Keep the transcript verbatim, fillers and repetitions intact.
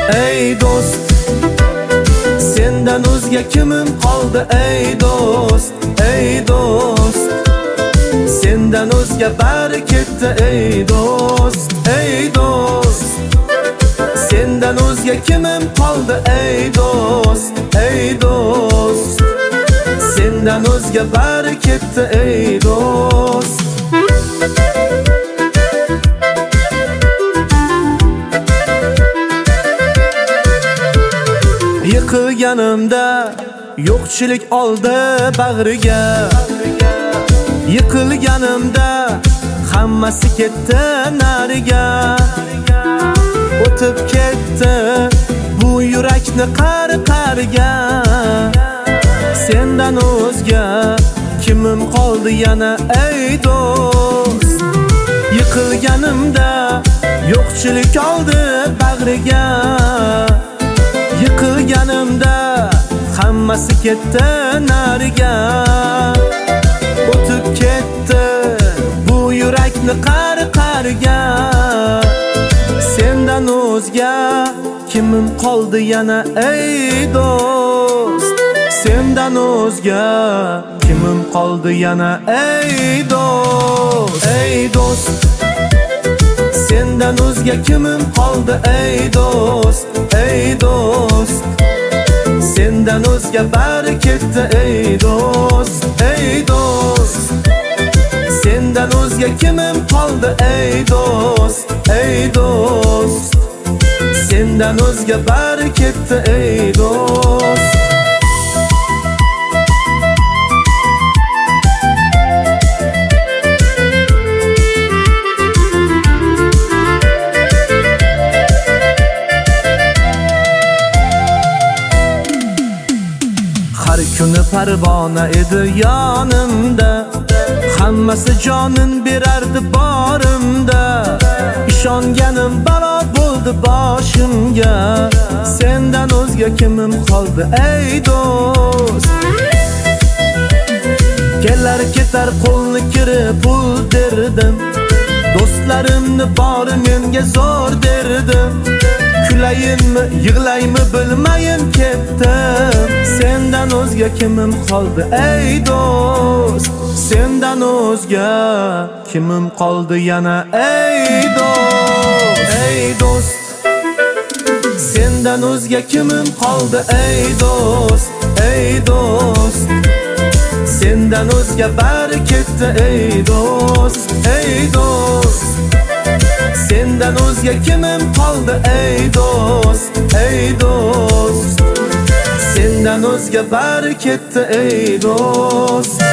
Ey dost, sendan o'zga kimim qoldi ey dost, ey dost. Sendan o'zga bari ketdi ey dost, ey dost. Sendan o'zga kimim qoldi ey dost, ey dost. Sendan o'zga bari ketdi ey dost. Yiqilganimda yo'qchilik oldi bag'riga, yiqilganimda hammasi ketdi nariga. O'tib ketdi bu yurakni qari-qariga. Sendan o'zga kimim qoldi yana ey dost. Yiqilganimda yo'qchilik oldi bag'riga, yiqilganimda hammasi ketdi nariga. O'tib ketdi bu yurakni qari-qariga. Sendan o'zga kimim qoldi yana ey dost. Sendan o'zga kimim qoldi yana ey dost, ey dost. Sendan o'zga kimim qoldi ey dost, ey dost. Sendan o'zga bari ketdi ey dost, ey dost. Sendan o'zga kimim qoldi ey dost, ey dost. Sendan o'zga bari ketdi ey dost. Har kuni parvona edi yonimda, hammasi jonin berardi borimda. Ishonganim balo bo'ldi boshimga. Sendan o'zga kimim qoldi ey dost. Kelar ketar qo'lni kirib pul derdim. Do'stlarimni bori menga zo'r derdim. Kulayinmi, yig'laymi bilmayin ketdim. Sendan o'zga kimim qoldi ey dost. Sendan o'zga kimim qoldi yana ey dost, ey dost. Sendan o'zga kimim qoldi ey dost, ey dost. Sendan o'zga bari ketdi ey dost, ey dost. Sendan o'zga kimim qoldi ey dost, ey dost. Sendan o'zga bari ketdi ey dost.